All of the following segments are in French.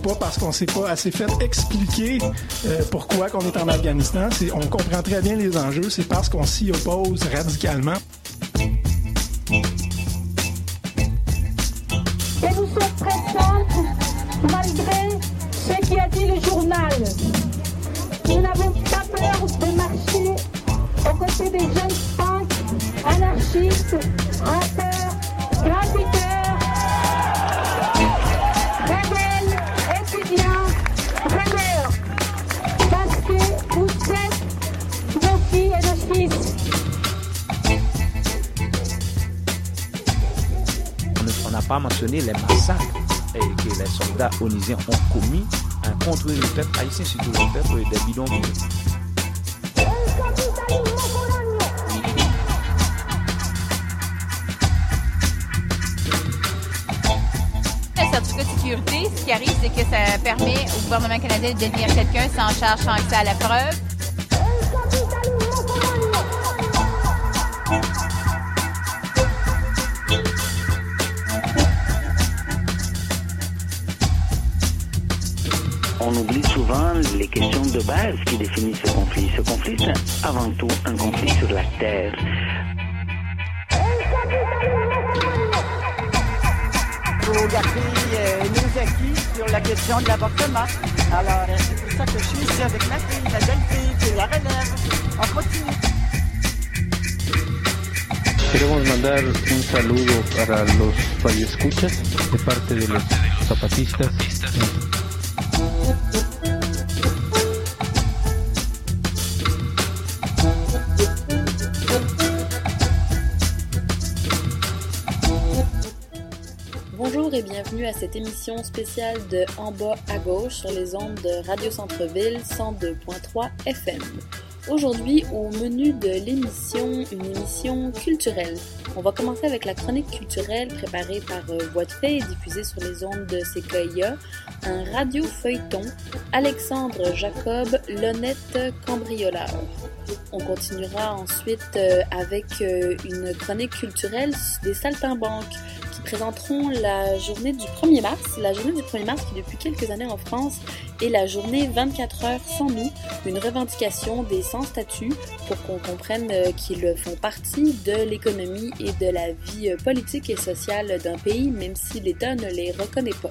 pas parce qu'on s'est pas assez fait expliquer pourquoi qu'on est en Afghanistan. On comprend très bien les enjeux, c'est parce qu'on s'y oppose radicalement. Et nous sommes présentes malgré ce qui a dit le journal. Nous n'avons pas peur de marcher aux côtés des jeunes punks, anarchistes, rappeurs, graffiteurs, rebelles, étudiants, rêveurs. Parce que vous êtes nos filles et nos fils. On n'a pas mentionné les massacres que les soldats onusiens ont commis contre le peuple haïtien, surtout le peuple des bidonvilles. Le certificat de sécurité, ce qui arrive, c'est que ça permet au gouvernement canadien de devenir quelqu'un sans charge, sans accès à la preuve. On oublie souvent les questions de base qui définissent ce conflit. Ce conflit, c'est avant tout un conflit sur la terre. Garder nos acquis sur la question de l'avortement. Alors, c'est pour ça que je suis ici avec ma fille, la jeune fille, qui la relève. On continue. Queremos mandar un saludo para los radioescuchas de parte de los zapatistas. Bonjour et bienvenue à cette émission spéciale de En bas à gauche sur les ondes de Radio Centre-Ville 102.3 FM. Aujourd'hui, au menu de l'émission, une émission culturelle. On va commencer avec la chronique culturelle préparée par Voix de Fait et diffusée sur les ondes de CKIA, un radio-feuilleton, Alexandre Jacob, l'honnête cambrioleur. On continuera ensuite avec une chronique culturelle des saltimbanques qui présenteront la journée du 1er mars. La journée du 1er mars qui, depuis quelques années en France, est la journée 24 heures sans nous, une revendication des sans-statut pour qu'on comprenne qu'ils font partie de l'économie et de la vie politique et sociale d'un pays, même si l'État ne les reconnaît pas.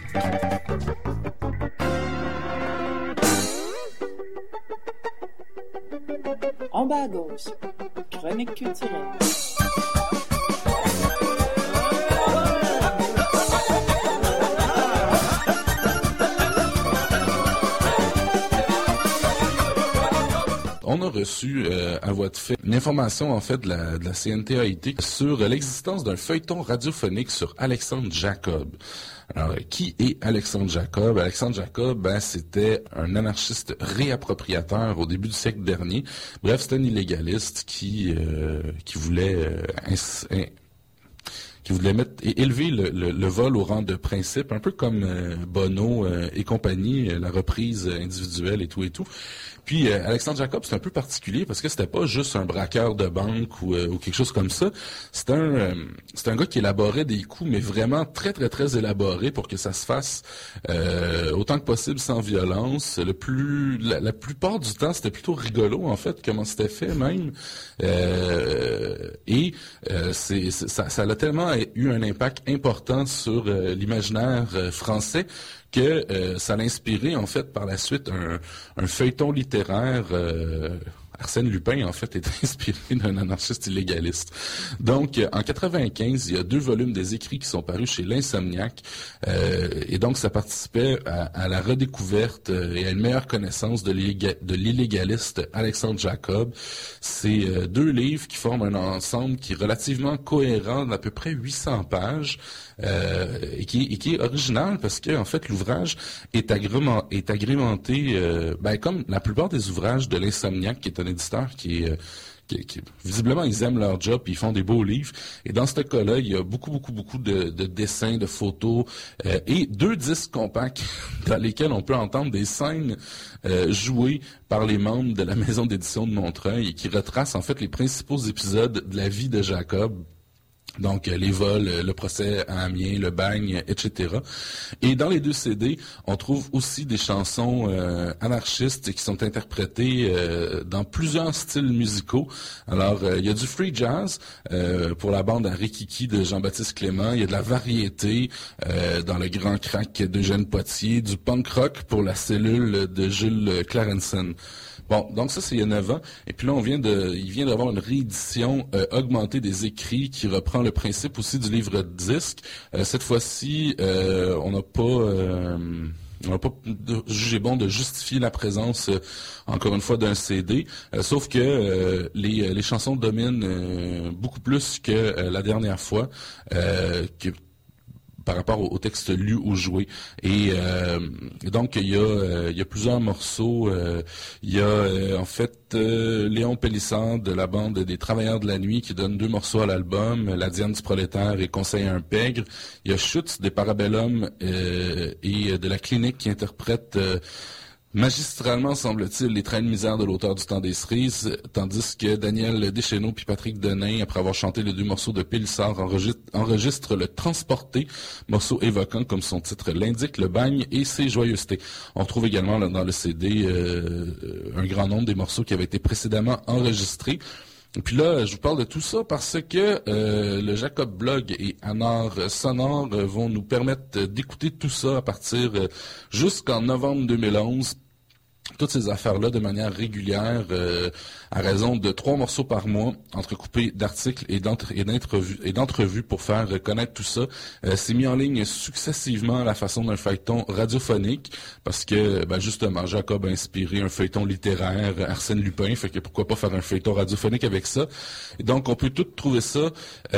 En bas à gauche, chronique culturelle. On a reçu à voix de fait une information en fait de la CNTAIT sur l'existence d'un feuilleton radiophonique sur Alexandre Jacob. Alors, qui est Alexandre Jacob? Alexandre Jacob, c'était un anarchiste réappropriateur au début du siècle dernier. Bref, c'était un illégaliste qui voulait élever le vol au rang de principe, un peu comme Bono et compagnie, la reprise individuelle et tout. Puis Alexandre Jacob, c'est un peu particulier parce que c'était pas juste un braqueur de banque ou quelque chose comme ça. C'est un gars qui élaborait des coups, mais vraiment très très très élaborés pour que ça se fasse autant que possible sans violence. La plupart du temps, c'était plutôt rigolo en fait comment c'était fait même. Ça a tellement eu un impact important sur l'imaginaire français que ça l'a inspiré en fait par la suite un feuilleton littéraire. Arsène Lupin, en fait, est inspiré d'un anarchiste illégaliste. Donc, en 95, il y a 2 volumes des écrits qui sont parus chez l'Insomniac. Et donc, ça participait à la redécouverte et à une meilleure connaissance de l'illégaliste Alexandre Jacob. C'est 2 livres qui forment un ensemble qui est relativement cohérent d'à peu près 800 pages. Et qui est original parce que en fait l'ouvrage est agrémenté comme la plupart des ouvrages de l'Insomniac, qui est un éditeur qui visiblement ils aiment leur job et ils font des beaux livres. Et dans ce cas-là, il y a beaucoup de dessins, de photos et 2 disques compacts dans lesquels on peut entendre des scènes jouées par les membres de la maison d'édition de Montreuil et qui retracent en fait les principaux épisodes de la vie de Jacob. Donc, les vols, le procès à Amiens, le bagne, etc. Et dans les 2 CD, on trouve aussi des chansons anarchistes qui sont interprétées dans plusieurs styles musicaux. Alors, il y a du free jazz pour la bande à Rikiki de Jean-Baptiste Clément. Il y a de la variété dans le Grand Crack d'Eugène Potier, du punk rock pour la cellule de Jules Clarenson. Bon, donc ça, c'est il y a 9 ans. Et puis là, il vient d'avoir une réédition augmentée des écrits qui reprend le principe aussi du livre disque. Cette fois-ci, on n'a pas jugé bon de justifier la présence, encore une fois, d'un CD. Sauf que les chansons dominent beaucoup plus que la dernière fois. Par rapport au texte lu ou joué. Et donc, il y a plusieurs morceaux. Il y a, en fait, Léon Pélissard de la bande des Travailleurs de la Nuit qui donne 2 morceaux à l'album, La Diane du Prolétaire et Conseil à un pègre. Il y a Schutz des Parabellum et de la Clinique qui interprète magistralement, semble-t-il, les trains de misère de l'auteur du Temps des cerises, tandis que Daniel Deschenaux puis Patrick Denain, après avoir chanté les 2 morceaux de Pélissard, enregistre le Transporté, morceau évoquant, comme son titre l'indique, le bagne et ses joyeusetés. On retrouve également dans le CD un grand nombre des morceaux qui avaient été précédemment enregistrés. Et puis là, je vous parle de tout ça parce que le Jacob Blog et Anard Sonore vont nous permettre d'écouter tout ça à partir jusqu'en novembre 2011. Toutes ces affaires-là de manière régulière, à raison de 3 morceaux par mois, entrecoupés d'articles et d'entrevues pour faire connaître tout ça. C'est mis en ligne successivement à la façon d'un feuilleton radiophonique, parce que justement, Jacob a inspiré un feuilleton littéraire, Arsène Lupin, fait que pourquoi pas faire un feuilleton radiophonique avec ça. Et donc, on peut tout trouver ça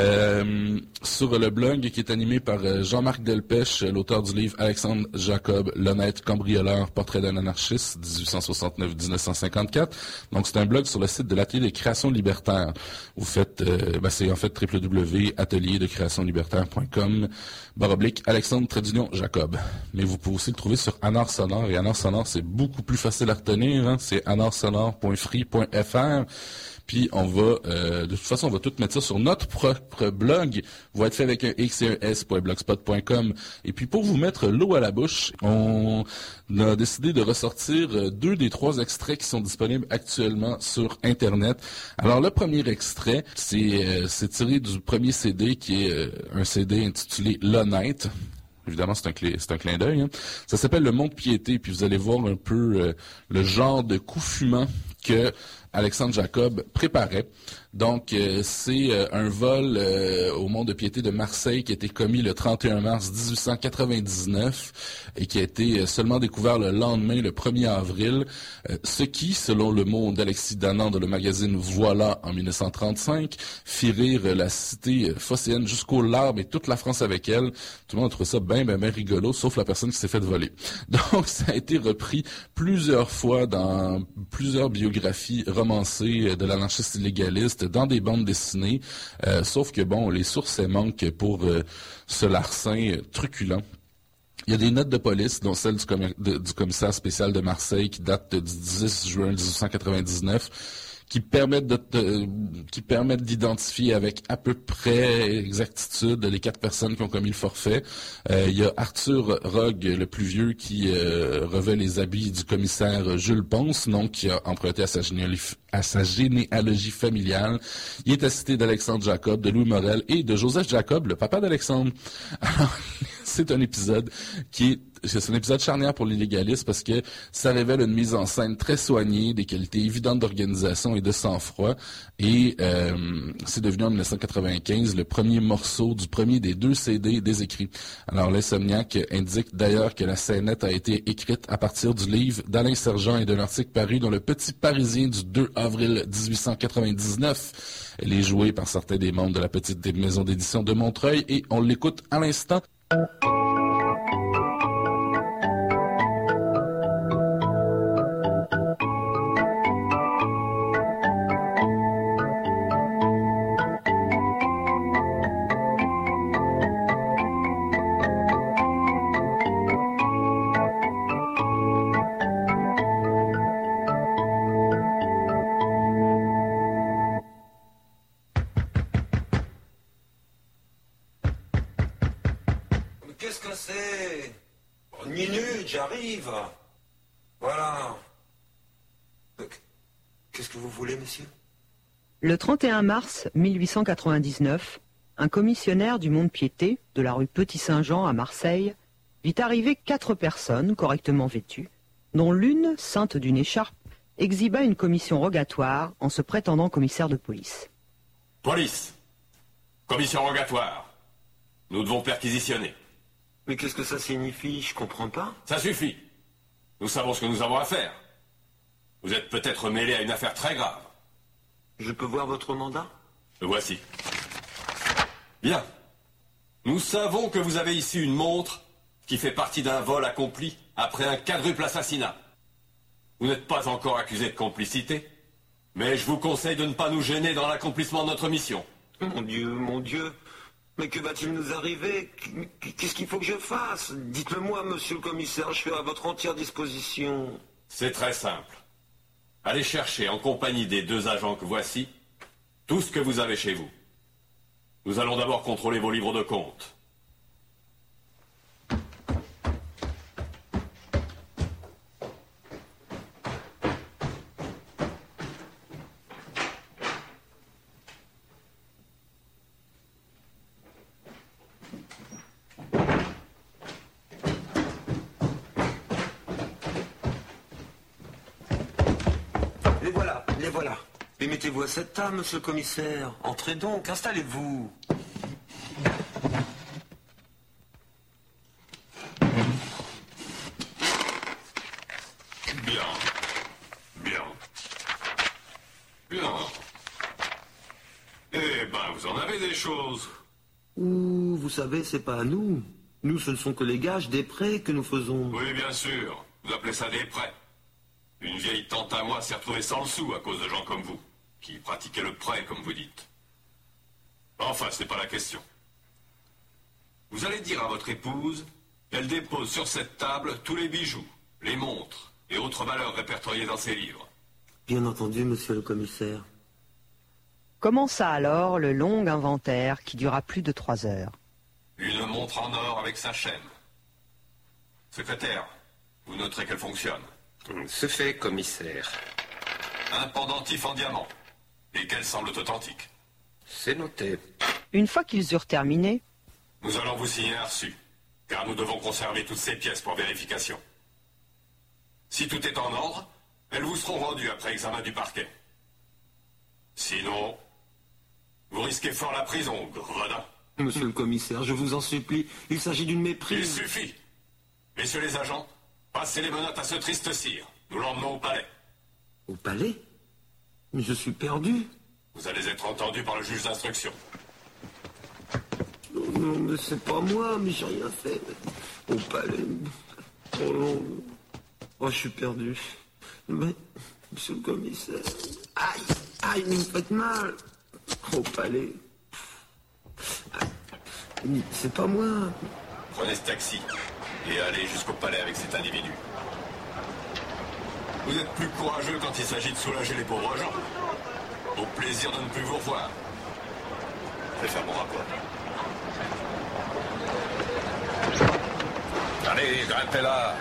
sur le blog qui est animé par Jean-Marc Delpech, l'auteur du livre Alexandre Jacob, l'honnête cambrioleur, portrait d'un anarchiste, 1869-1954. Donc, c'est un blog sur le site de l'Atelier de création libertaire. Vous faites, c'est en fait www.atelierdecreationlibertaire.com /Alexandre-Jacob. Mais vous pouvez aussi le trouver sur Anard Sonore. Et Anard Sonore, c'est beaucoup plus facile à retenir. Hein? C'est anardsonore.free.fr. Puis on va, de toute façon, on va tout mettre ça sur notre propre blog. Va être fait avec un x et un s.blogspot.com. Et puis pour vous mettre l'eau à la bouche, on a décidé de ressortir 2 des 3 extraits qui sont disponibles actuellement sur Internet. Alors le premier extrait, c'est tiré du premier CD qui est un CD intitulé L'Honnête. évidemment, c'est un clin d'œil. Hein. Ça s'appelle le Mont-de-Piété, puis vous allez voir un peu le genre de coup fumant que Alexandre Jacob préparait. Donc, c'est un vol au Mont-de-Piété de Marseille qui a été commis le 31 mars 1899 et qui a été seulement découvert le lendemain, le 1er avril, ce qui, selon le mot d'Alexis Danan dans le magazine Voilà en 1935, fit rire la cité phocéenne jusqu'aux larmes et toute la France avec elle. Tout le monde a trouvé ça bien rigolo, sauf la personne qui s'est fait voler. Donc, ça a été repris plusieurs fois dans plusieurs biographies romancées de l'anarchiste illégaliste, dans des bandes dessinées, sauf que, bon, les sources manquent pour ce larcin truculent. Il y a des notes de police, dont celle du commissaire spécial de Marseille, qui date du 10 juin 1899, qui permettent d'identifier avec à peu près exactitude les 4 personnes qui ont commis le forfait. Il y a Arthur Rogue, le plus vieux, qui revêt les habits du commissaire Jules Ponce, donc qui a emprunté à sa généalogie familiale. Il est assisté d'Alexandre Jacob, de Louis Morel et de Joseph Jacob, le papa d'Alexandre. Alors, c'est un épisode c'est un épisode charnière pour les légalistes parce que ça révèle une mise en scène très soignée, des qualités évidentes d'organisation et de sang-froid. Et c'est devenu en 1995 le premier morceau du premier des 2 CD des écrits. Alors l'Insomniac indique d'ailleurs que la scénette a été écrite à partir du livre d'Alain Sergent et d'un article paru dans le Petit Parisien du 2 avril 1899. Elle est jouée par certains des membres de la petite maison d'édition de Montreuil et on l'écoute à l'instant. Qu'est-ce que c'est? Une minute, j'arrive. Voilà. Qu'est-ce que vous voulez, monsieur? Le 31 mars 1899, un commissionnaire du Mont-de-Piété, de la rue Petit-Saint-Jean à Marseille, vit arriver 4 personnes correctement vêtues, dont l'une, ceinte d'une écharpe, exhiba une commission rogatoire en se prétendant commissaire de police. Police. Commission rogatoire. Nous devons perquisitionner. Mais qu'est-ce que ça signifie? Je comprends pas. Ça suffit. Nous savons ce que nous avons à faire. Vous êtes peut-être mêlé à une affaire très grave. Je peux voir votre mandat? Le voici. Bien. Nous savons que vous avez ici une montre qui fait partie d'un vol accompli après un quadruple assassinat. Vous n'êtes pas encore accusé de complicité, mais je vous conseille de ne pas nous gêner dans l'accomplissement de notre mission. Mon Dieu. Mais que va-t-il nous arriver? Qu'est-ce qu'il faut que je fasse? Dites-le-moi, monsieur le commissaire, je suis à votre entière disposition. C'est très simple. Allez chercher, en compagnie des 2 agents que voici, tout ce que vous avez chez vous. Nous allons d'abord contrôler vos livres de compte. Les voilà. Et mettez-vous à cette table, monsieur le commissaire. Entrez donc, installez-vous. Bien. Eh ben, vous en avez des choses. Ouh, vous savez, c'est pas à nous. Nous, ce ne sont que les gages des prêts que nous faisons. Oui, bien sûr. Vous appelez ça des prêts. Une vieille tante à moi s'est retrouvée sans le sou à cause de gens comme vous, qui pratiquaient le prêt, comme vous dites. Enfin, ce n'est pas la question. Vous allez dire à votre épouse qu'elle dépose sur cette table tous les bijoux, les montres et autres valeurs répertoriées dans ses livres. Bien entendu, monsieur le commissaire. Commença alors le long inventaire qui dura plus de 3 heures. Une montre en or avec sa chaîne. Secrétaire, vous noterez qu'elle fonctionne. Ce fait, commissaire. Un pendentif en diamant, et qu'elle semble authentique. C'est noté. Une fois qu'ils eurent terminé, nous allons vous signer un reçu, car car nous devons conserver toutes ces pièces pour vérification. Si tout est en ordre, elles vous seront rendues après examen du parquet. Sinon, vous risquez fort la prison, gredin. Monsieur le commissaire, je vous en supplie, il s'agit d'une méprise. Il suffit. Messieurs les agents, passez les menottes à ce triste sire. Nous l'emmenons au palais. Au palais? Mais je suis perdu. Vous allez être entendu par le juge d'instruction. Non, mais c'est pas moi, mais j'ai rien fait. Au palais. Oh non. Oh, je suis perdu. Mais, monsieur le commissaire. Aïe, vous me faites mal. Au palais. Mais c'est pas moi. Prenez ce taxi et allez jusqu'au palais avec cet individu. Vous êtes plus courageux quand il s'agit de soulager les pauvres gens. Au plaisir de ne plus vous revoir. Je vais faire mon rapport. Allez, grimpez là.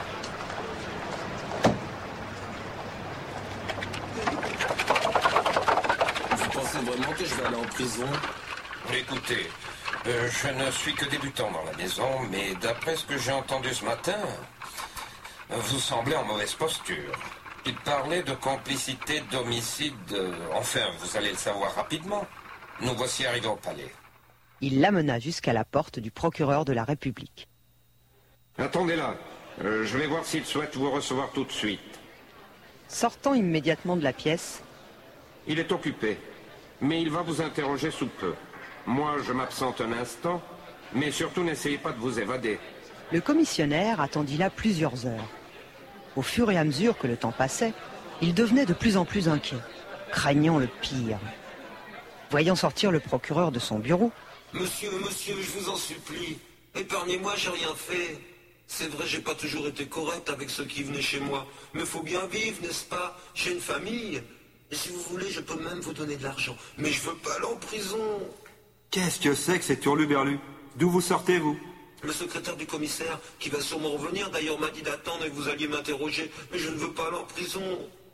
Vous pensez vraiment que je vais aller en prison? Écoutez, je ne suis que débutant dans la maison, mais d'après ce que j'ai entendu ce matin, vous semblez en mauvaise posture. Il parlait de complicité d'homicide. Enfin, vous allez le savoir rapidement. Nous voici arrivés au palais. Il l'amena jusqu'à la porte du procureur de la République. Attendez là. Je vais voir s'il souhaite vous recevoir tout de suite. Sortant immédiatement de la pièce, Il est occupé, mais il va vous interroger sous peu. Moi, je m'absente un instant, mais surtout n'essayez pas de vous évader. le commissionnaire attendit là plusieurs heures. Au fur et à mesure que le temps passait, il devenait de plus en plus inquiet, craignant le pire. Voyant sortir le procureur de son bureau, « Monsieur, je vous en supplie, épargnez-moi, j'ai rien fait. C'est vrai, j'ai pas toujours été correct avec ceux qui venaient chez moi, mais faut bien vivre, n'est-ce pas? J'ai une famille. Et si vous voulez, je peux même vous donner de l'argent. Mais je veux pas aller en prison. » Qu'est-ce que c'est que cet hurluberlu? D'où vous sortez, vous? Le secrétaire du commissaire, qui va sûrement revenir, d'ailleurs m'a dit d'attendre et que vous alliez m'interroger. Mais je ne veux pas aller en prison.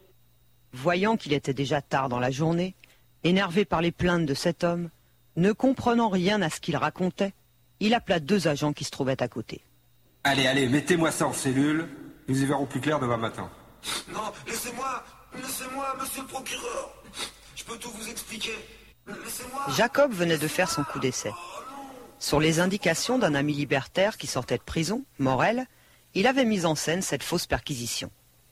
Voyant qu'il était déjà tard dans la journée, énervé par les plaintes de cet homme, ne comprenant rien à ce qu'il racontait, il appela 2 agents qui se trouvaient à côté. Allez, mettez-moi ça en cellule, nous y verrons plus clair demain matin. Non, laissez-moi, monsieur le procureur. Je peux tout vous expliquer. Laissez-moi. Jacob venait de faire son coup d'essai. Sur les indications d'un ami libertaire qui sortait de prison, Morel, il avait mis en scène cette fausse perquisition.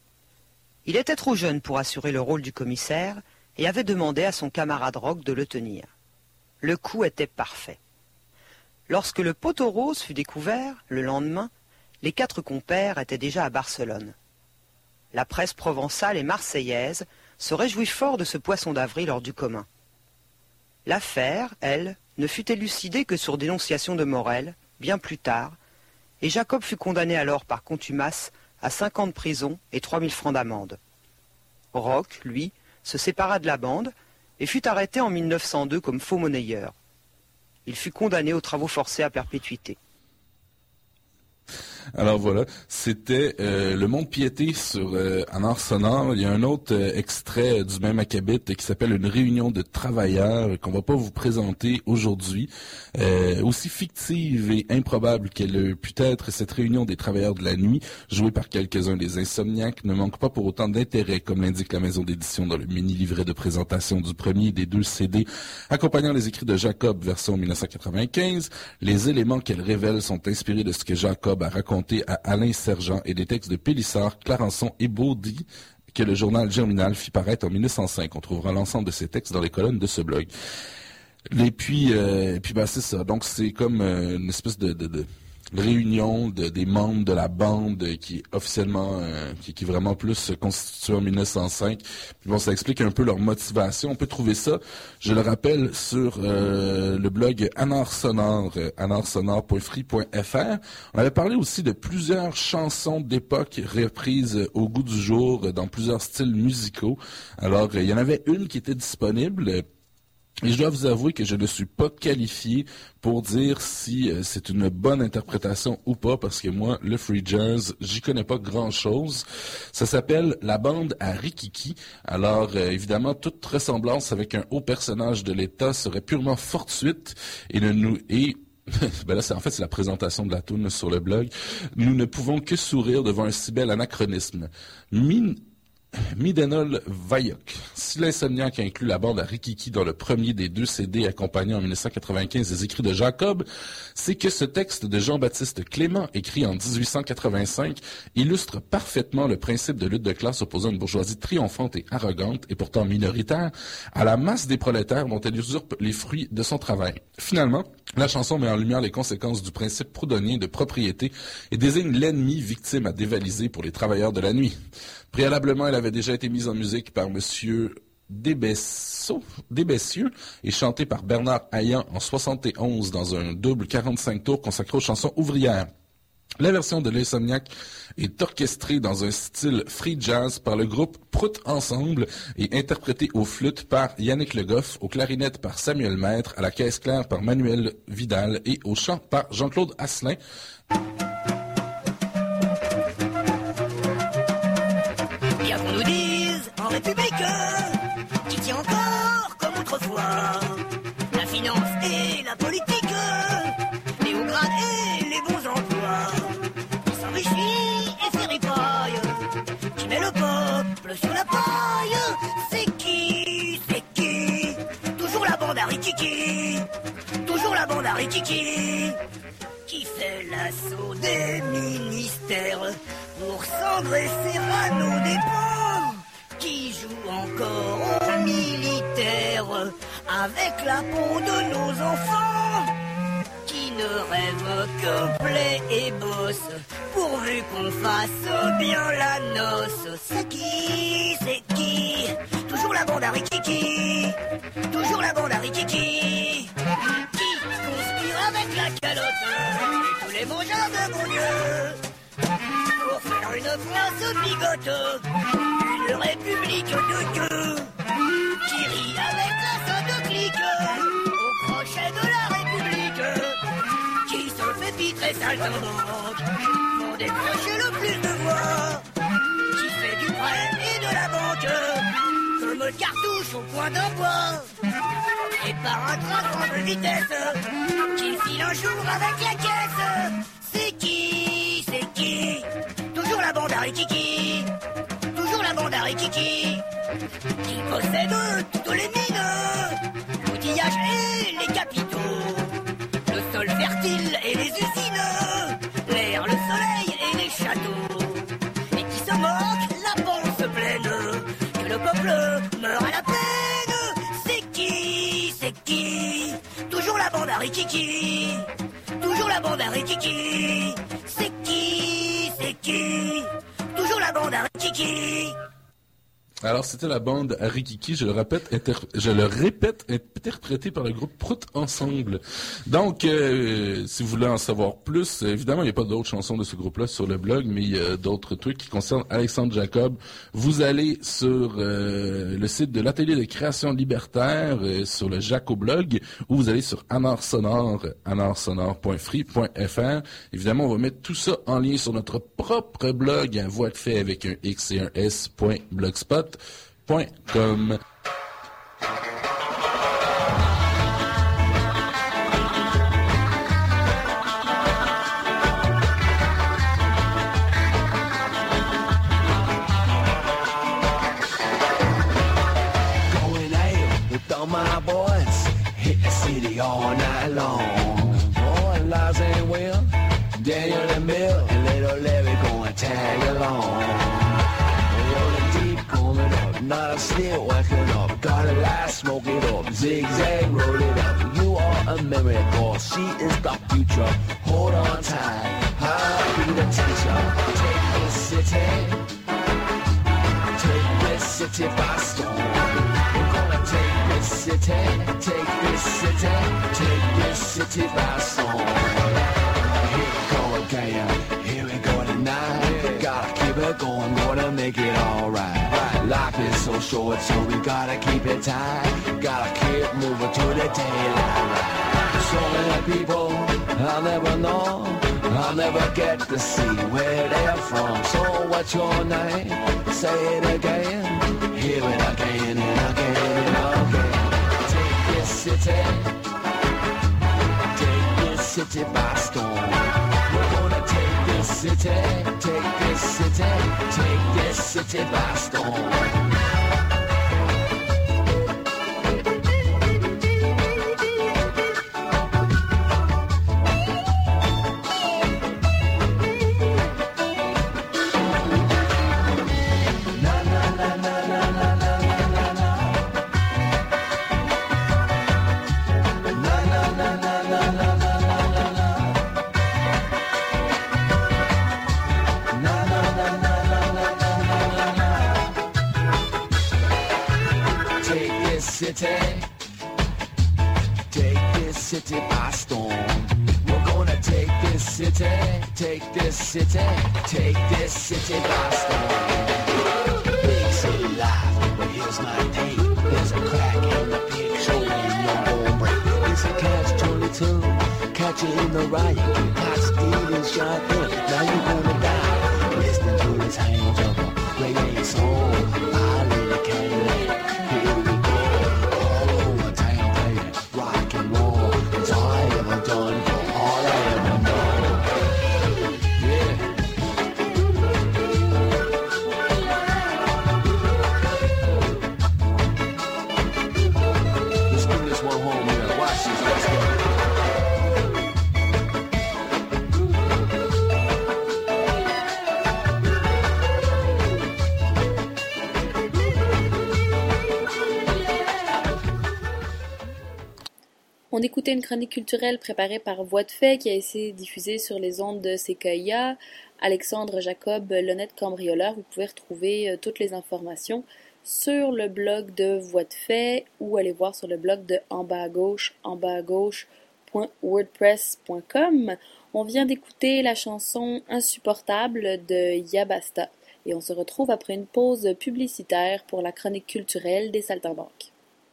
Il était trop jeune pour assurer le rôle du commissaire et avait demandé à son camarade Roch de le tenir. Le coup était parfait. Lorsque le poteau rose fut découvert, le lendemain, les 4 compères étaient déjà à Barcelone. La presse provençale et marseillaise se réjouit fort de ce poisson d'avril hors du commun. L'affaire, elle, ne fut élucidée que sur dénonciation de Morel, bien plus tard, et Jacob fut condamné alors par contumace à 5 ans de prison et 3000 francs d'amende. Roch, lui, se sépara de la bande et fut arrêté en 1902 comme faux monnayeur. Il fut condamné aux travaux forcés à perpétuité. Alors voilà, c'était Le Mont-de-Piété sur Un art sonore. Il y a un autre extrait du même acabit qui s'appelle Une réunion de travailleurs qu'on va pas vous présenter aujourd'hui. Aussi fictive et improbable qu'elle pu être, cette réunion des travailleurs de la nuit, jouée par quelques-uns des insomniaques, ne manque pas pour autant d'intérêt, comme l'indique la maison d'édition dans le mini-livret de présentation du premier des 2 CD accompagnant les écrits de Jacob, version 1995. Les éléments qu'elle révèle sont inspirés de ce que Jacob a raconté à Alain Sergent et des textes de Pélissard, Clarençon et Baudy que le journal Germinal fit paraître en 1905. On trouvera l'ensemble de ces textes dans les colonnes de ce blog. Et puis c'est ça. Donc c'est comme une espèce de réunion des membres de la bande qui officiellement qui est vraiment plus constituée en 1905. Puis bon, ça explique un peu leur motivation. On peut trouver ça, je le rappelle, sur le blog Un art sonore, anarsonore.free.fr. On avait parlé aussi de plusieurs chansons d'époque reprises au goût du jour dans plusieurs styles musicaux. Alors, il y en avait une qui était disponible. Et je dois vous avouer que je ne suis pas qualifié pour dire si c'est une bonne interprétation ou pas, parce que moi, le free jazz, j'y connais pas grand-chose. Ça s'appelle La bande à Rikiki. Alors, évidemment, toute ressemblance avec un haut personnage de l'État serait purement fortuite et Ben là, c'est la présentation de la toune sur le blog. Nous ne pouvons que sourire devant un si bel anachronisme. Midenol Vayok. Si l'Insomniaque inclut la bande à Rikiki dans le premier des 2 CD accompagnant en 1995 des écrits de Jacob, c'est que ce texte de Jean-Baptiste Clément, écrit en 1885, illustre parfaitement le principe de lutte de classe opposant une bourgeoisie triomphante et arrogante, et pourtant minoritaire, à la masse des prolétaires dont elle usurpe les fruits de son travail. Finalement, la chanson met en lumière les conséquences du principe proudhonien de propriété et désigne l'ennemi victime à dévaliser pour les travailleurs de la nuit. Préalablement, elle avait déjà été mise en musique par Monsieur Desbessieux et chantée par Bernard Haillan en 71 dans un double 45 tours consacré aux chansons ouvrières. La version de l'Insomniaque est orchestrée dans un style free jazz par le groupe Prout Ensemble et interprétée aux flûtes par Yannick Le Goff, aux clarinettes par Samuel Maître, à la caisse claire par Manuel Vidal et au chant par Jean-Claude Asselin. Bien qu'on nous dise en République qui tient encore comme autrefois la finance et la politique, les hauts grades et les bons emplois, qui s'enrichit et fait ripaille, qui met le peuple sur la paille. C'est qui toujours la bande à Rikiki, toujours la bande à Rikiki, qui fait l'assaut des ministères pour s'engraisser à nos dépens, qui joue encore aux militaires avec la peau de nos enfants, qui ne rêve que plaie et bosse pourvu qu'on fasse bien la noce. C'est qui toujours la bande à Rikiki, toujours la bande à Rikiki, qui conspire avec la calotte et tous les mangeurs de bon Dieu pour faire une France bigote, une république de gueux, qui rit avec la sotte clique au crochet de la République, qui se fait pitrer saltimbanque pour décrocher le plus de voix, qui fait du prêt et de la banque comme cartouche au point d'un bois, et par un train grande vitesse qui file un jour avec la caisse. C'est qui toujours la bande à Rikiki, toujours la bande à Rikiki, qui possède toutes les mines, l'outillage et les capitaux, le sol fertile et les usines, l'air, le soleil et les châteaux, et qui se moque la panse pleine que le peuple meurt à la peine. C'est qui toujours la bande à Rikiki, toujours la bande à Rikiki. C'est qui toujours la bande à Rikiki. Alors, c'était la bande à Rikiki, je le répète, interprétée par le groupe Prout Ensemble. Donc, si vous voulez en savoir plus, évidemment, il n'y a pas d'autres chansons de ce groupe-là sur le blog, mais il y a d'autres trucs qui concernent Alexandre Jacob. Vous allez sur le site de l'Atelier de création libertaire, sur le Jacoblog, ou vous allez sur Anard Sonore, anarsonore.free.fr. Évidemment, on va mettre tout ça en lien sur notre propre blog, à voix de fait avec un X et un S.blogspot.com. All my boys hit the city all night long. Boy, Lars and Will, Daniel and Bill, and little Larry gonna tag along. Rolling deep, coming up, not a slip, whacking up. Got a light, smoke it up, zigzag, roll it up. You are a miracle, she is the future. Hold on tight, I'll be the teacher. Take this city by storm. Take this city by storm. Here we go again, here we go tonight. Gotta keep it going, gonna make it alright. Life is so short, so we gotta keep it tight. Gotta keep moving to the daylight. So many people I'll never know, I'll never get to see where they're from. So what's your name? Say it again, hear it again and again and again. Take this city by storm. We're gonna take this city, take this city, take this city by storm. City, take this city by storm. We're gonna take this city, take this city, take this city by storm. Big city life, but here's my date. There's a crack in the picture and you're gonna break. It's a catch-22, catch you in the riot. You got stealing shotgun, now you're gonna die. Listening to this hands of a reggae song. I lit a Cadillac, here we go. Done for all I ever know. Yeah. Let's bring this one home here. Watch this. Let's go. On écoutait une chronique culturelle préparée par Voix de Fait qui a été diffusée sur les ondes de CKIA. Alexandre Jacob, l'honnête cambrioleur. Vous pouvez retrouver toutes les informations sur le blog de Voix de Fait ou aller voir sur le blog de En bas à gauche.wordpress.com. On vient d'écouter la chanson Insupportable de Yabasta et on se retrouve après une pause publicitaire pour la chronique culturelle des Saltimbanques.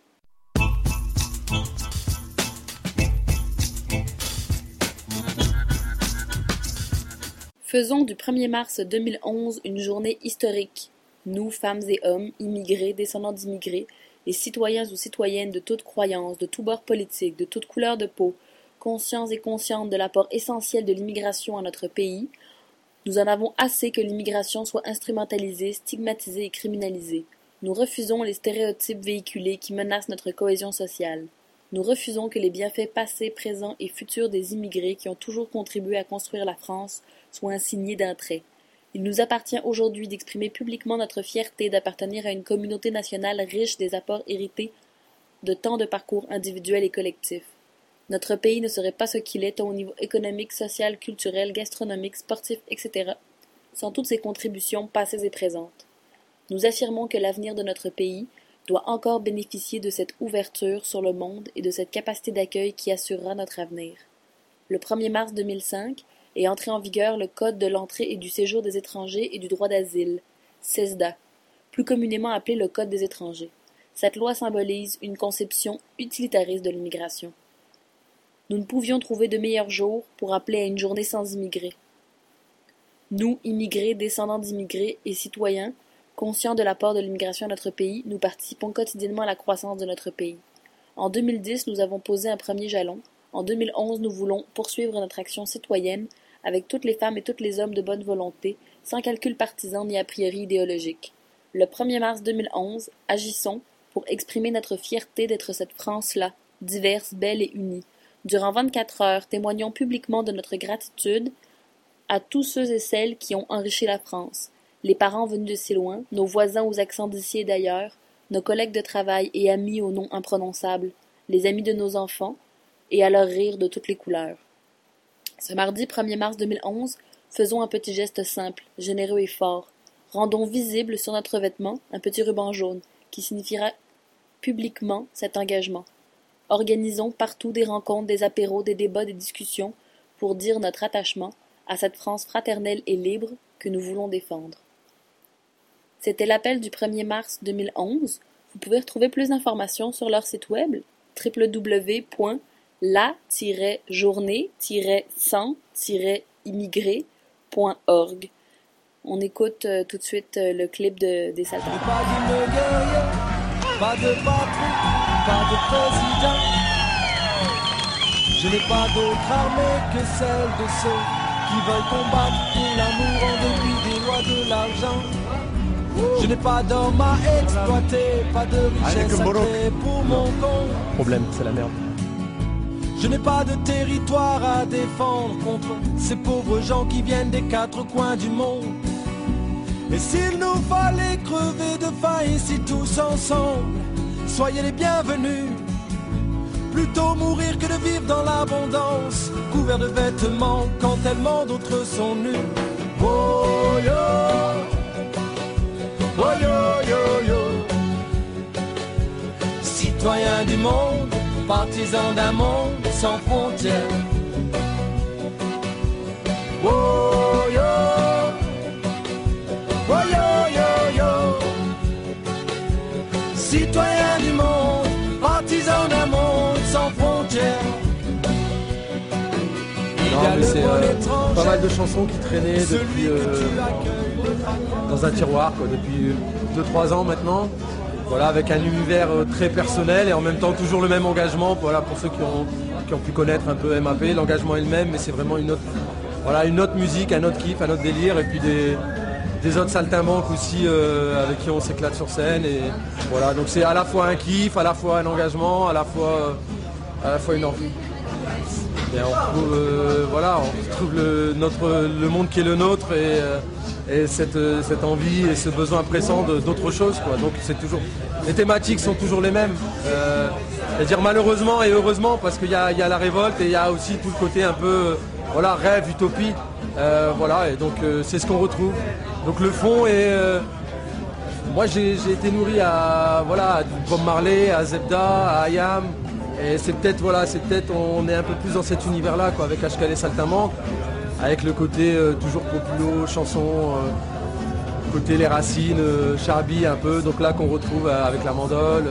Faisons du 1er mars 2011 une journée historique. Nous, femmes et hommes, immigrés, descendants d'immigrés, et citoyens ou citoyennes de toutes croyances, de tous bords politiques, de toutes couleurs de peau, conscients et conscientes de l'apport essentiel de l'immigration à notre pays, nous en avons assez que l'immigration soit instrumentalisée, stigmatisée et criminalisée. Nous refusons les stéréotypes véhiculés qui menacent notre cohésion sociale. Nous refusons que les bienfaits passés, présents et futurs des immigrés qui ont toujours contribué à construire la France soient insignés d'un trait. Il nous appartient aujourd'hui d'exprimer publiquement notre fierté d'appartenir à une communauté nationale riche des apports hérités de tant de parcours individuels et collectifs. Notre pays ne serait pas ce qu'il est tant au niveau économique, social, culturel, gastronomique, sportif, etc., sans toutes ses contributions passées et présentes. Nous affirmons que l'avenir de notre pays doit encore bénéficier de cette ouverture sur le monde et de cette capacité d'accueil qui assurera notre avenir. Le 1er mars 2005 est entré en vigueur le Code de l'entrée et du séjour des étrangers et du droit d'asile, CESDA, plus communément appelé le Code des étrangers. Cette loi symbolise une conception utilitariste de l'immigration. Nous ne pouvions trouver de meilleur jour pour appeler à une journée sans immigrés. Nous, immigrés, descendants d'immigrés et citoyens, conscients de l'apport de l'immigration à notre pays, nous participons quotidiennement à la croissance de notre pays. En 2010, nous avons posé un premier jalon. En 2011, nous voulons poursuivre notre action citoyenne avec toutes les femmes et tous les hommes de bonne volonté, sans calcul partisan ni a priori idéologique. Le 1er mars 2011, agissons pour exprimer notre fierté d'être cette France-là, diverse, belle et unie. Durant 24 heures, témoignons publiquement de notre gratitude à tous ceux et celles qui ont enrichi la France. Les parents venus de si loin, nos voisins aux accents d'ici et d'ailleurs, nos collègues de travail et amis aux noms imprononçables, les amis de nos enfants, et à leur rire de toutes les couleurs. Ce mardi 1er mars 2011, faisons un petit geste simple, généreux et fort. Rendons visible sur notre vêtement un petit ruban jaune qui signifiera publiquement cet engagement. Organisons partout des rencontres, des apéros, des débats, des discussions pour dire notre attachement à cette France fraternelle et libre que nous voulons défendre. C'était l'appel du 1er mars 2011. Vous pouvez retrouver plus d'informations sur leur site web www.la-journée-sans-immigré.org. On écoute tout de suite le clip des Saltimbanques. Pas d'hymne guerrier, pas de patrie, pas de président. Je n'ai pas d'autre armée que celle de ceux qui veulent combattre pour l'amour en dépit des lois de l'argent. Je n'ai pas d'homme à exploiter, pas de richesse à créer pour mon compte. Problème, c'est la merde. Je n'ai pas de territoire à défendre contre ces pauvres gens qui viennent des quatre coins du monde. Et s'il nous fallait crever de faim ici tous ensemble, soyez les bienvenus. Plutôt mourir que de vivre dans l'abondance, couvert de vêtements quand tellement d'autres sont nus. Oh yo, oh yo yo yo. Citoyens du monde, partisans d'un monde sans frontières. Oh yo, oh yo yo yo. Citoyens du monde, partisans d'un monde sans frontières. Non, mais c'est pas mal de chansons qui traînaient depuis dans un tiroir quoi, depuis 2-3 ans maintenant. Voilà, avec un univers très personnel et en même temps toujours le même engagement. Voilà, pour ceux qui ont pu connaître un peu MAP, l'engagement est le même, mais c'est vraiment une autre musique, un autre kiff, un autre délire, et puis des autres saltimbanques aussi avec qui on s'éclate sur scène. Et voilà, donc c'est à la fois un kiff, à la fois un engagement, à la fois une envie. Et on retrouve le monde qui est le nôtre et cette envie et ce besoin pressant d'autre chose, quoi. Donc les thématiques sont toujours les mêmes. C'est-à-dire malheureusement et heureusement, parce qu'il y a la révolte et il y a aussi tout le côté un peu rêve, utopie. Et donc c'est ce qu'on retrouve. Donc le fond est... moi j'ai été nourri à Bob Marley, à Zebda, à IAM. Et c'est peut-être on est un peu plus dans cet univers-là, quoi, avec HKL Saltimbanque, avec le côté toujours populo, chanson, côté les racines, Charby un peu, donc là qu'on retrouve avec la mandole.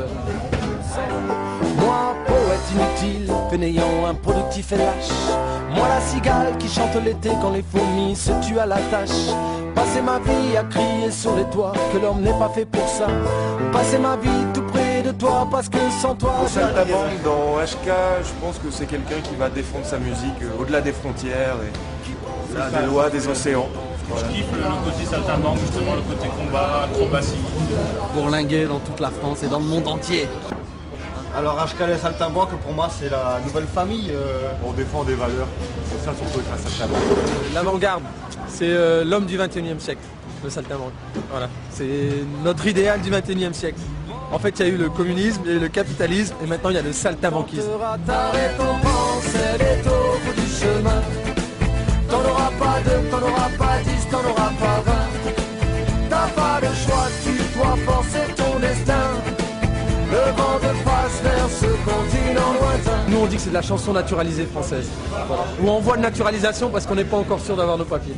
Moi, poète inutile, fainéant, improductif et lâche. Moi la cigale qui chante l'été quand les fourmis se tuent à la tâche. Passer ma vie à crier sur les toits que l'homme n'est pas fait pour ça. Passer ma vie tout près de toi parce que sans toi... Saltimbanque dans HK, je pense que c'est quelqu'un qui va défendre sa musique au-delà des frontières et des lois, des océans. Voilà. Je kiffe le côté Saltimbanque, justement le côté combat, acrobatie. Bourlinguer dans toute la France et dans le monde entier. Alors HKL Saltimbanque, pour moi, c'est la nouvelle famille. On défend des valeurs, c'est ça surtout avec la Saltimbanque. L'avant-garde, c'est l'homme du 21e siècle, le Saltimbanque. Voilà, c'est notre idéal du 21e siècle. En fait, il y a eu le communisme, il y a eu le capitalisme, et maintenant il y a le saltimbanquisme. Ta récompense, elle est au bout du chemin. T'en auras pas 2, t'en auras pas 10, t'en auras pas 20. T'as pas le choix, tu dois forcer ton destin. Le vent de face vers ce continent lointain. Nous on dit que c'est de la chanson naturalisée française. Voilà. Ou en voie de naturalisation parce qu'on n'est pas encore sûr d'avoir nos papiers.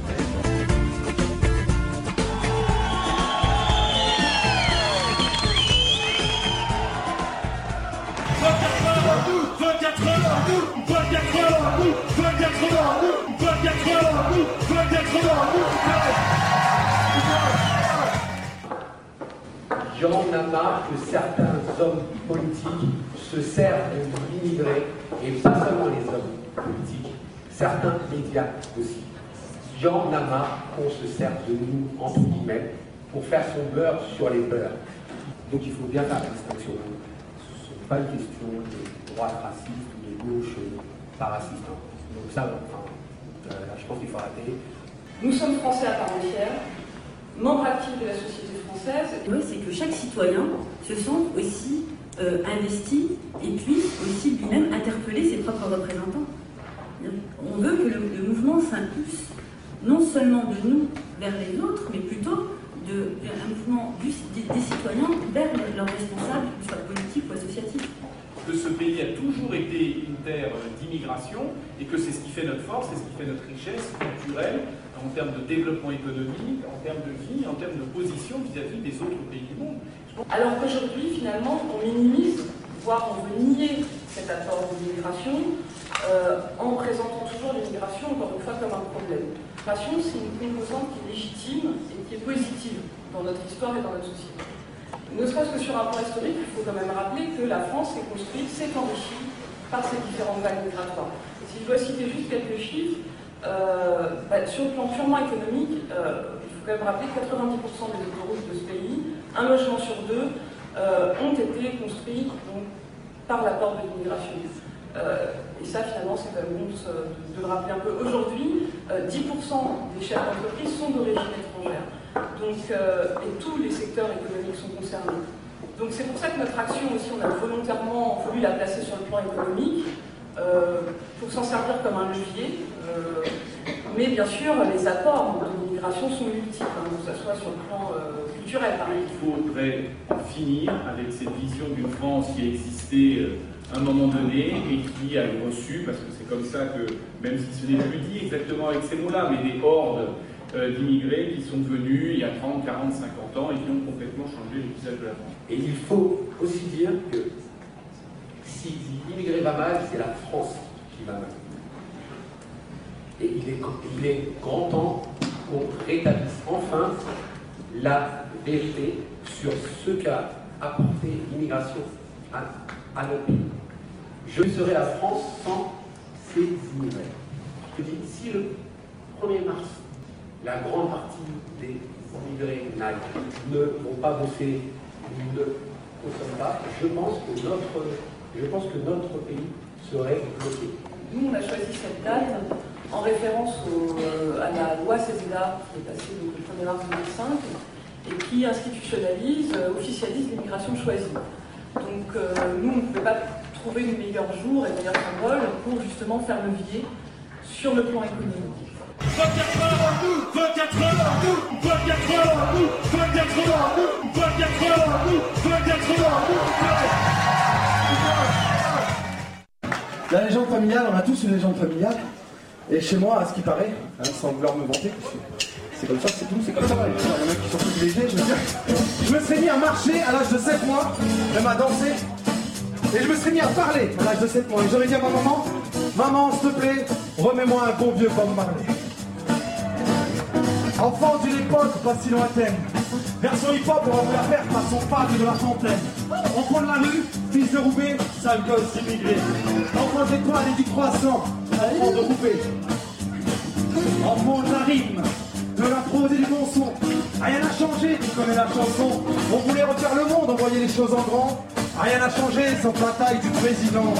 J'en ai marre que certains hommes politiques se servent de l'immigré, et pas seulement les hommes politiques, certains médias aussi. J'en ai marre qu'on se serve de nous, entre guillemets, pour faire son beurre sur les beurs. Donc il faut bien faire la distinction. Ce ne sont pas une question de droite raciste ou de gauche pas raciste. Donc ça, je pense qu'il faut arrêter. Nous sommes Français à part entière, membres actifs de la société française. Oui, c'est que chaque citoyen se sent aussi investi et puisse aussi lui-même interpeller ses propres représentants. On veut que le mouvement s'impulse non seulement de nous vers les autres, mais plutôt un mouvement des citoyens vers leurs responsables, soit politiques ou associatifs. Que ce pays a toujours été une terre d'immigration et que c'est ce qui fait notre force, c'est ce qui fait notre richesse culturelle en termes de développement économique, en termes de vie, en termes de position vis-à-vis des autres pays du monde. Alors qu'aujourd'hui, finalement, on minimise, voire on veut nier cet apport de l'immigration en présentant toujours l'immigration, encore une fois, comme un problème. L'immigration, c'est une composante qui est légitime et qui est positive dans notre histoire et dans notre société. Ne serait-ce que sur un plan historique, il faut quand même rappeler que la France s'est construite, s'est enrichie par ces différentes vagues migratoires. Si je dois citer juste quelques chiffres, sur le plan purement économique, il faut quand même rappeler que 90% des autoroutes de ce pays, un logement sur deux, ont été construits donc, par l'apport de l'immigration. Et ça, finalement, c'est quand même bon de le rappeler un peu. Aujourd'hui, 10% des chefs d'entreprise sont d'origine étrangère. Donc, et tous les secteurs économiques sont concernés. Donc c'est pour ça que notre action aussi, on a volontairement voulu la placer sur le plan économique, pour s'en servir comme un levier. Mais bien sûr, les apports de l'immigration sont multiples, que ce soit sur le plan culturel, par exemple. Il faudrait finir avec cette vision d'une France qui a existé à un moment donné et qui a reçu, parce que c'est comme ça que, même si ce n'est plus dit exactement avec ces mots-là, mais des hordes d'immigrés qui sont venus il y a 30, 40, 50 ans et qui ont complètement changé le visage de la France. Et il faut aussi dire que si l'immigré va mal, c'est la France qui va mal. Et il est grand temps qu'on rétablisse enfin la vérité sur ce qu'a apporté l'immigration à notre pays. Je ne serais la France sans ces immigrés. Je te dis, si le 1er mars, la grande partie des immigrés ne vont pas bosser, ne consomment pas, je pense que notre pays serait bloqué. Nous, on a choisi cette date en référence à la loi César qui est passée le 1er mars 2005 et qui institutionnalise, officialise l'immigration choisie. Donc nous, on ne pouvait pas trouver le meilleur jour et le meilleur symbole pour justement faire levier sur le plan économique. 24 heures en nous, 24 heures en nous, 24 heures en nous, 24 heures en nous, 24 heures en nous, 24 heures en nous. La légende familiale, on a tous une légende familiale. Et chez moi, à ce qui paraît, sans vouloir me vanter, c'est comme ça, c'est tout, c'est comme ça. Il y en a qui sont plus légers, je veux dire. Je me serais mis à marcher à l'âge de 7 mois, même à danser. Et je me serais mis à parler à l'âge de 7 mois. Et j'aurais dit à ma maman, maman, s'il te plaît, remets-moi un bon vieux Bob Marley. Enfant d'une époque pas si lointaine, version hip-hop, on va vous la faire par son padre de la Fontaine. Enfant de la rue, fils de Roubaix, sale gosse immigré. Enfant d'étoile et du croissant, enfant de Roubaix. Enfant de la rime, de la prose et du bon son. Rien n'a changé, tu connais la chanson. On voulait refaire le monde, on voyait les choses en grand. Rien n'a changé, sauf la taille du président.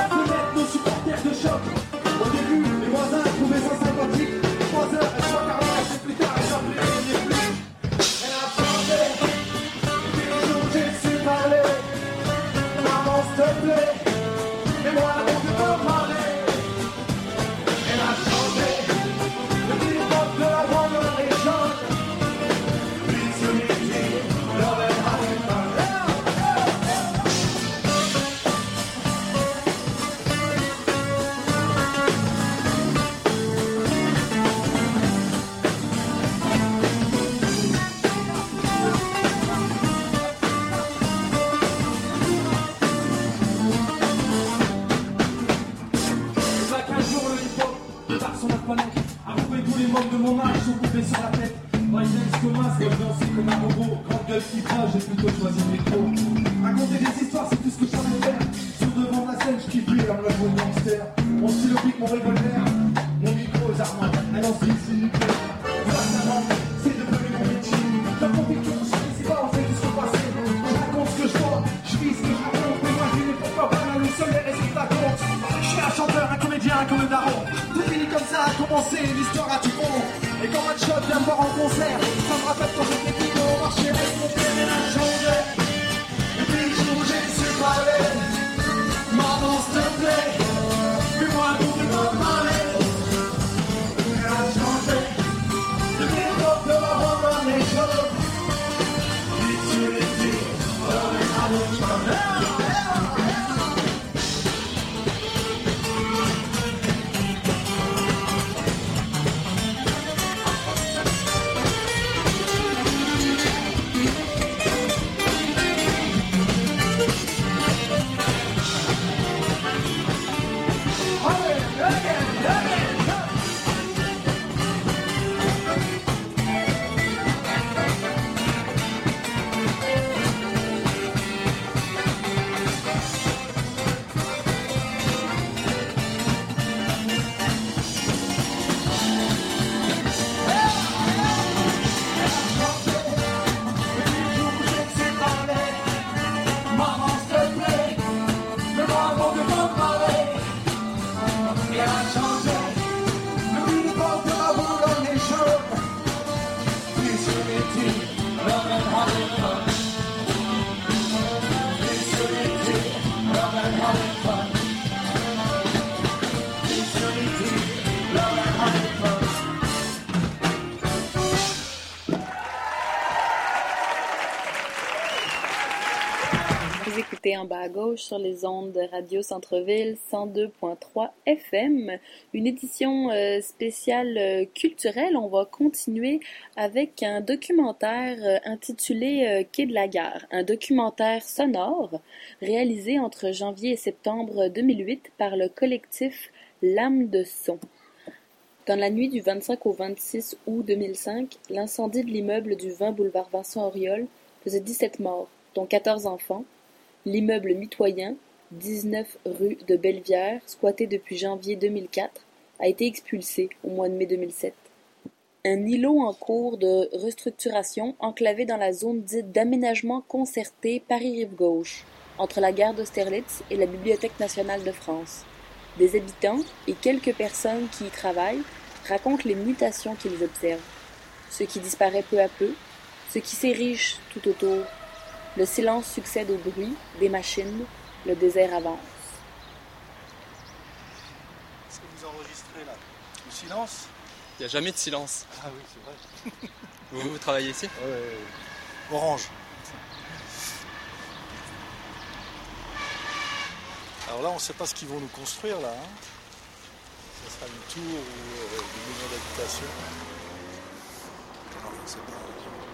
Au début, les voisins trouvaient ça sympathique. 3 heures, et 3h40. neuf qui crache, j'ai plutôt choisi le micro. Raconter des histoires, c'est tout ce que je savais faire. Sur devant de la scène, je kiffais comme le beau gangster. Mon stylo pique, mon revolver, mon micro aux armes, un lance-missile nucléaire. C'est devenu mon métier. Dans mon piquant, je sais pas, on fait tout ce qu'on passe. Je raconte ce que je vois, je vis ce que je raconte. Mais moi, je n'ai pourquoi pas là, le seul les résultats comptent. Je suis un chanteur, un comédien, comme un daron. Tout finit comme ça, a commencé, l'histoire a tout bon. Et quand One Shot vient me voir en concert, ça me rappelle quand j'étais petit, on marchait avec mon père et la changé. Et puis le jour où j'ai su parler, maman s'il te plaît, fais-moi un bout de mon parler. Elle a changé, depuis le top de la rendre dans les choses. Et tu les dis, on est à l'autre. Vous écoutez En bas à gauche sur les ondes de Radio Centre-Ville 102.3 FM, une édition spéciale culturelle. On va continuer avec un documentaire intitulé Quai de la gare, un documentaire sonore réalisé entre janvier et septembre 2008 par le collectif Lame de son. Dans la nuit du 25 au 26 août 2005, l'incendie de l'immeuble du 20 boulevard Vincent Auriol faisait 17 morts, dont 14 enfants. L'immeuble mitoyen, 19 rue de Bellevière, squatté depuis janvier 2004, a été expulsé au mois de mai 2007. Un îlot en cours de restructuration enclavé dans la zone dite d'aménagement concerté Paris-Rive-Gauche, entre la gare d'Austerlitz et la Bibliothèque nationale de France. Des habitants et quelques personnes qui y travaillent racontent les mutations qu'ils observent. Ce qui disparaît peu à peu, ce qui s'érige tout autour. Le silence succède au bruit des machines, le désert avance. Est-ce que vous enregistrez là le silence? Il n'y a jamais de silence. Ah oui, c'est vrai. Vous travaillez ici? Ouais. Orange. Alors là, on ne sait pas ce qu'ils vont nous construire là. Hein. Ça sera une tour ou une maison d'habitation. Non, on ne sait pas.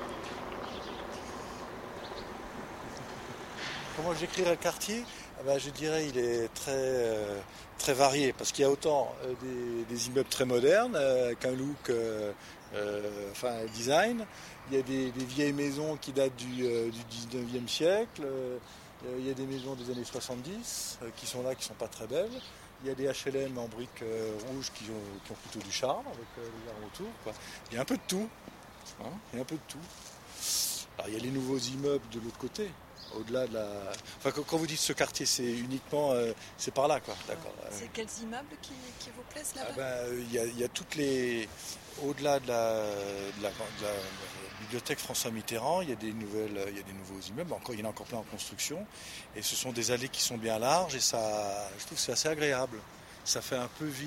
Comment j'écrirais le quartier? Je dirais il est très varié parce qu'il y a autant des immeubles très modernes avec un look, design. Il y a des vieilles maisons qui datent du 19e siècle. Il y a des maisons des années 70 qui sont là, qui ne sont pas très belles. Il y a des HLM en briques rouges qui ont plutôt du charme avec les arbres autour, quoi. Il y a un peu de tout. Hein, il y a un peu de tout. Alors, il y a les nouveaux immeubles de l'autre côté. Au-delà de la... Enfin, quand vous dites ce quartier, c'est uniquement... c'est par là, quoi. D'accord. C'est quels immeubles qui vous plaisent là-bas? Il y a toutes les... Au-delà de la bibliothèque François Mitterrand, il y a des nouveaux immeubles. Il y en a encore plein en construction. Et ce sont des allées qui sont bien larges. Et ça, je trouve que c'est assez agréable. Ça fait un peu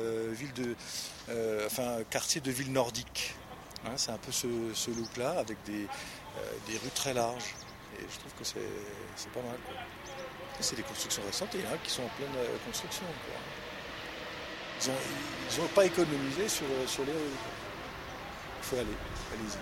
quartier de ville nordique. Hein, c'est un peu ce look-là, avec des rues très larges. Et je trouve que c'est pas mal, quoi. C'est des constructions récentes et il y en a qui sont en pleine construction, quoi. Ils n'ont pas économisé sur les rues. Il faut aller, allez-y.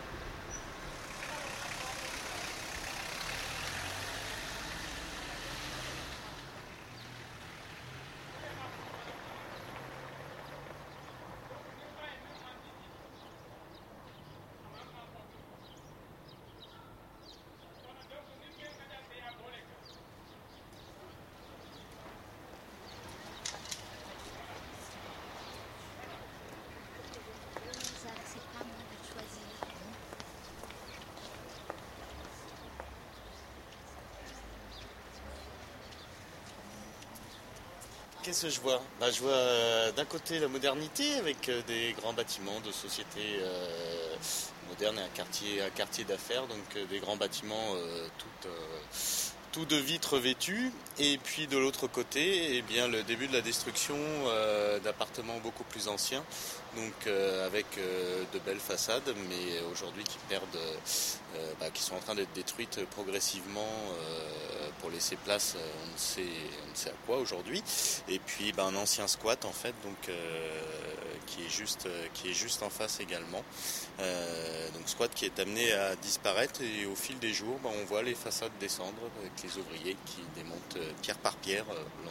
qu'est-ce que je vois ? Je vois d'un côté la modernité avec des grands bâtiments de sociétés modernes et un quartier d'affaires, donc des grands bâtiments tout de vitres vêtues. Et puis de l'autre côté, le début de la destruction d'appartements beaucoup plus anciens, donc avec de belles façades, mais aujourd'hui qui perdent, qui sont en train d'être détruites progressivement pour laisser place, on ne sait à quoi aujourd'hui. Et puis un ancien squat en fait, donc qui est juste en face également. Donc squat qui est amené à disparaître, et au fil des jours, on voit les façades descendre avec les ouvriers qui démontent pierre par pierre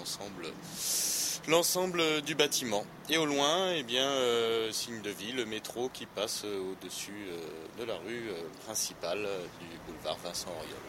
l'ensemble du bâtiment. Et au loin, signe de vie, le métro qui passe au-dessus de la rue principale du boulevard Vincent Auriol.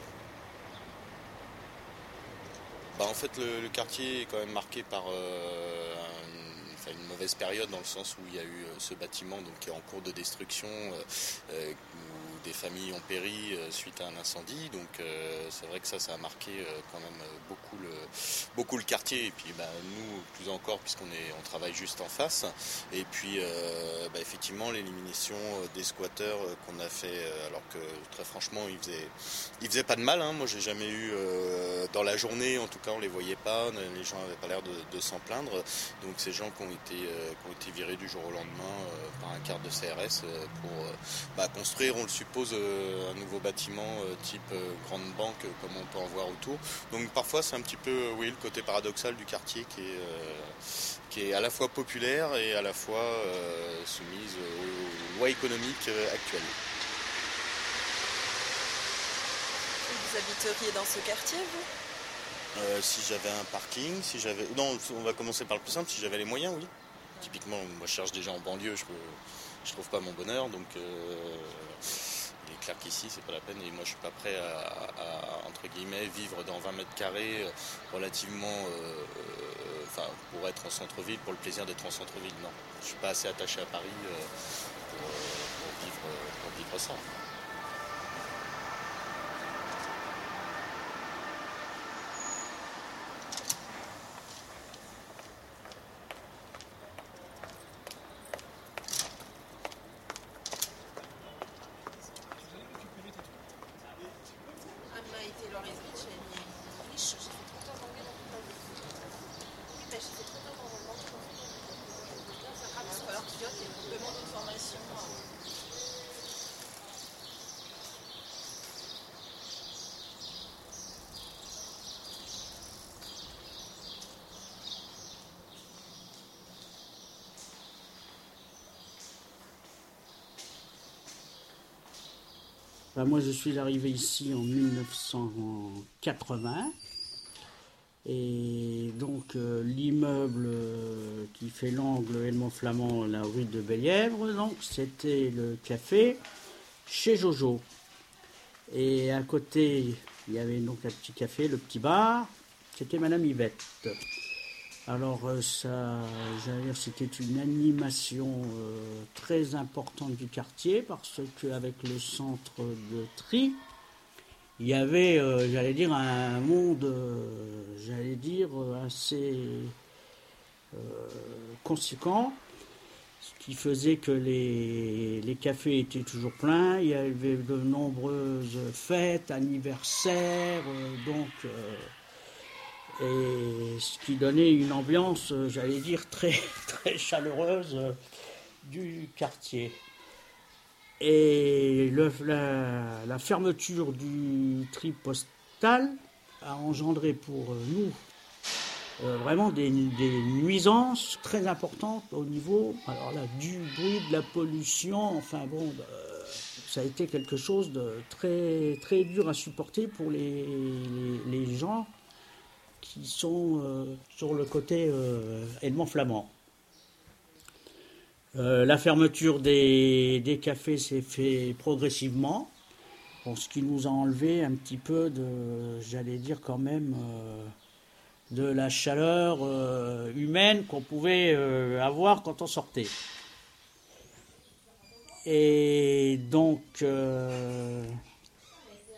En fait, le quartier est quand même marqué par une mauvaise période, dans le sens où il y a eu ce bâtiment qui est en cours de destruction, où des familles ont péri suite à un incendie. Donc c'est vrai que ça a marqué quand même beaucoup le quartier. Et puis nous, plus encore, puisqu'on travaille juste en face. Et puis effectivement, l'élimination des squatteurs qu'on a fait, alors que très franchement, ils faisaient pas de mal. Moi, j'ai jamais eu, dans la journée, en tout cas, on les voyait pas. Les gens n'avaient pas l'air de s'en plaindre. Donc ces gens qui ont été virés du jour au lendemain par un quart de CRS pour construire, on le suppose, un nouveau bâtiment type grande banque, comme on peut en voir autour. Donc parfois c'est un petit peu le côté paradoxal du quartier qui est à la fois populaire et à la fois soumise aux lois économiques actuelles. Vous habiteriez dans ce quartier, vous ? Si j'avais un parking, Non, on va commencer par le plus simple, si j'avais les moyens, oui. Typiquement, moi je cherche déjà en banlieue, je trouve pas mon bonheur, donc il est clair qu'ici c'est pas la peine, et moi je suis pas prêt à entre guillemets vivre dans 20 mètres carrés relativement pour être en centre-ville, pour le plaisir d'être en centre-ville. Non, je suis pas assez attaché à Paris pour vivre ça. Moi, je suis arrivé ici en 1980. Et donc, l'immeuble qui fait l'angle Edmond Flamand, la rue de Bellièvre, donc, c'était le café chez Jojo. Et à côté, il y avait donc un petit café, le petit bar, c'était Madame Yvette. Alors, c'était une animation très importante du quartier, parce qu'avec le centre de tri, il y avait, un monde, assez conséquent, ce qui faisait que les cafés étaient toujours pleins. Il y avait de nombreuses fêtes, anniversaires, et ce qui donnait une ambiance, très, très chaleureuse du quartier. Et la fermeture du tri postal a engendré pour nous vraiment des nuisances très importantes au niveau du bruit, de la pollution. Ça a été quelque chose de très, très dur à supporter pour les gens qui sont sur le côté Edmond Flamand. La fermeture des cafés s'est fait progressivement, ce qui nous a enlevé un petit peu de la chaleur humaine qu'on pouvait avoir quand on sortait. Et donc,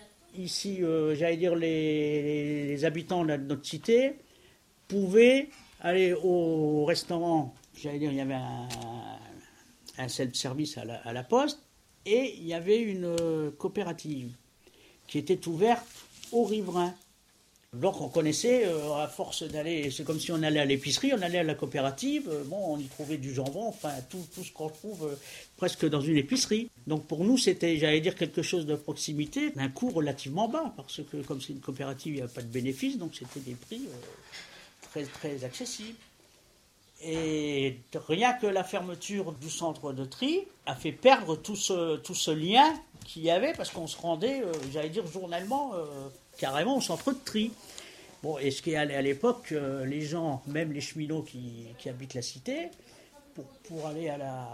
ici, les habitants de notre cité pouvaient aller au restaurant, j'allais dire, il y avait un self-service à la poste, et il y avait une coopérative qui était ouverte aux riverains. Donc on connaissait, à force d'aller, c'est comme si on allait à l'épicerie, on allait à la coopérative, on y trouvait du jambon, enfin tout ce qu'on trouve presque dans une épicerie. Donc pour nous c'était, j'allais dire, quelque chose de proximité, d'un coût relativement bas, parce que comme c'est une coopérative, il n'y a pas de bénéfice, donc c'était des prix très, très accessibles. Et rien que la fermeture du centre de tri a fait perdre tout ce lien qu'il y avait, parce qu'on se rendait, j'allais dire, journellement, carrément au centre de tri. Bon, et ce qui est à l'époque, les gens, même les cheminots qui habitent la cité, pour aller à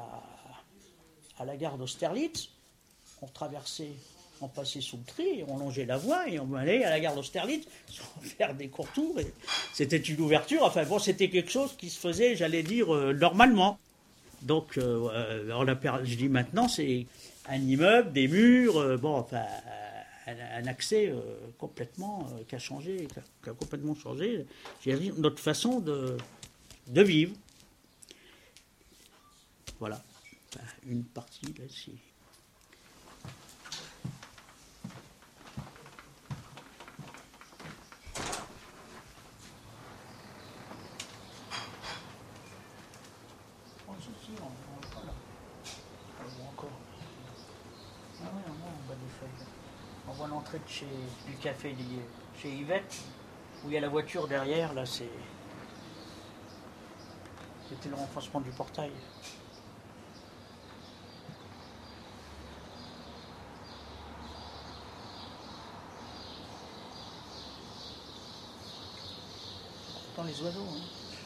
la gare d'Austerlitz, on passait sous le tri, on longeait la voie et on allait à la gare d'Austerlitz sans faire des courts tours. Et c'était une ouverture, enfin bon, c'était quelque chose qui se faisait, j'allais dire, normalement. Donc, je dis maintenant, c'est un immeuble, des murs, un accès complètement qui a complètement changé, j'allais dire, notre façon de vivre. Voilà, une partie là-dessus. On voit l'entrée du café chez Yvette, où il y a la voiture derrière, là c'était le renforcement du portail. Dans les oiseaux, hein.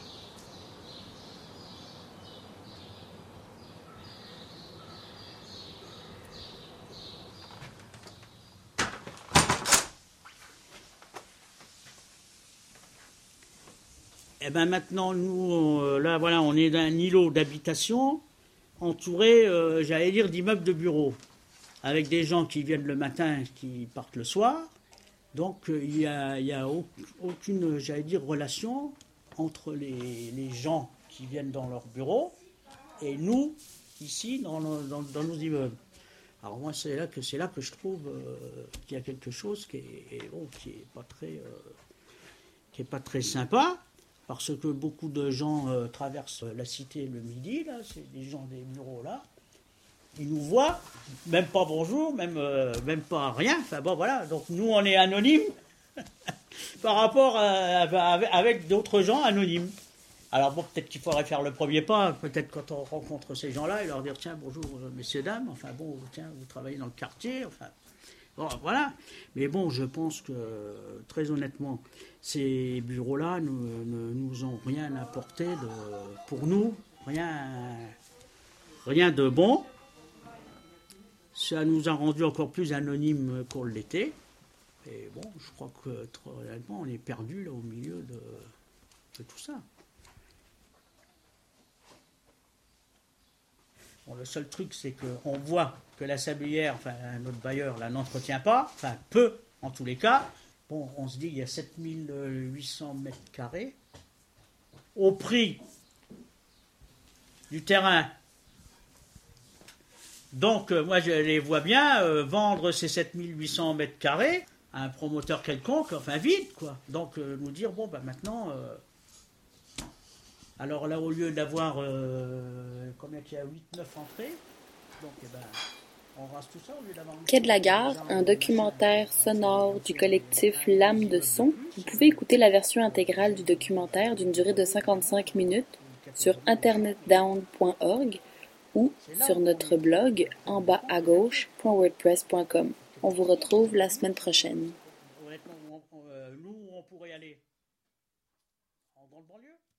Et bien maintenant, nous, là, voilà, on est dans un îlot d'habitation entouré, j'allais dire, d'immeubles de bureaux, avec des gens qui viennent le matin, qui partent le soir. Donc, il y a aucune, j'allais dire, relation entre les gens qui viennent dans leur bureau et nous, ici, dans nos immeubles. Alors moi, c'est là que je trouve qu'il y a quelque chose qui est pas très sympa. Parce que beaucoup de gens traversent la cité le midi, là, c'est des gens des bureaux là. Ils nous voient, même pas bonjour, même pas rien. Enfin bon, voilà. Donc nous, on est anonymes par rapport avec d'autres gens anonymes. Alors bon, peut-être qu'il faudrait faire le premier pas. Peut-être quand on rencontre ces gens-là, et leur dire tiens, bonjour, messieurs, dames. Enfin bon, tiens, vous travaillez dans le quartier. Enfin. Bon, voilà. Mais bon, je pense que, très honnêtement, ces bureaux-là ne nous ont rien apporté pour nous, rien de bon. Ça nous a rendu encore plus anonymes qu'on l'était. Et bon, je crois que, très honnêtement, on est perdu là au milieu de tout ça. Bon, le seul truc, c'est qu'on voit que la sablière, enfin notre bailleur, là, n'entretient pas, enfin peu en tous les cas. Bon, on se dit qu'il y a 7800 mètres carrés au prix du terrain. Donc, moi, je les vois bien vendre ces 7800 mètres carrés à un promoteur quelconque, enfin vide, quoi. Donc, nous dire, bon, ben maintenant... alors là, au lieu d'avoir, combien qu'il y a, 8-9 entrées, donc, on rase tout ça au lieu d'avoir... Quai de la Gare, un documentaire sonore du collectif Lame de Son. Vous pouvez écouter la version intégrale du documentaire d'une durée de 55 minutes sur internetdown.org ou sur notre blog enbasagauche.wordpress.com. On vous retrouve la semaine prochaine. Honnêtement, nous, on pourrait aller dans le banlieue.